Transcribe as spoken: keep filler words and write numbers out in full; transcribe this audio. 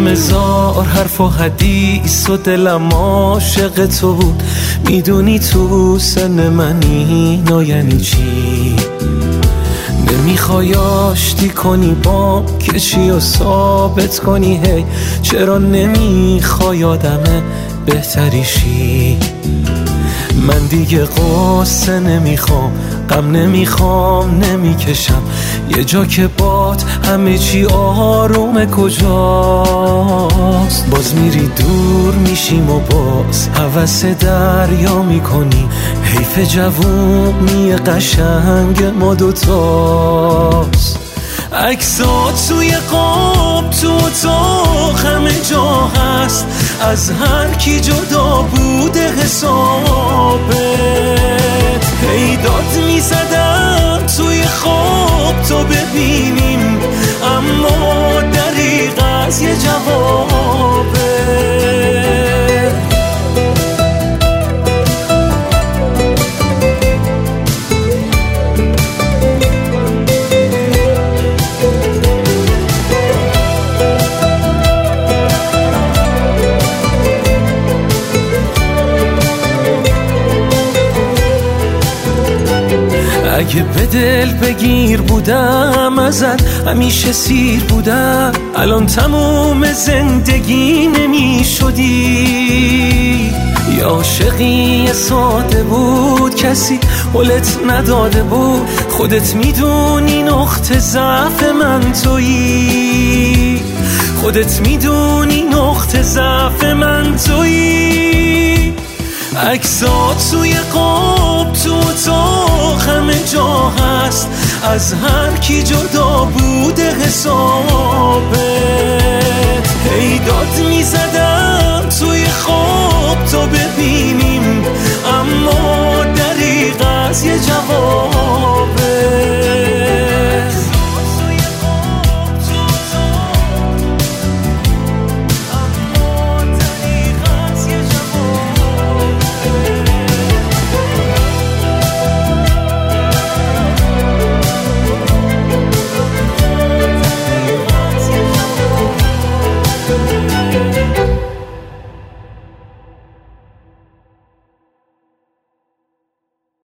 هزار حرف و حدیث و دلم عاشق تو بود. میدونی تو سن منی نا یعنی چی؟ نمیخوای آشتی کنی با کشی و ثابت کنی هی چرا نمیخوای آدم بهتری شی؟ من دیگه قصه نمیخوام، غم نمیخوام، نمیکشم یه جا که باد همه چی آرومه کجاست. باز میری دور میشیم و باز هوس دریا میکنی. حیف جوونی قشنگ ما دوتاست. عکسات توی قاب تو اتاق همه جا هست، از هر کی جدا بوده حسابت. هی داد میزدم توی خواب تو ببینیم، اما دریغ از یه جوابه. اگه به دل بگیر بودم ازت همیشه سیر بودم، الان تموم زندگی نمی شدی. یا عاشقی ساده بود کسی حلت نداده بود، خودت میدونی نقطه ضعف من تویی. خودت میدونی نقطه ضعف من تویی. عکسات توی قاب تو اتاق همه جا هست، از هر کی جدا بوده حسابت. هی داد میزدم توی خواب تو ببینیم، اما دریغ از یه جواب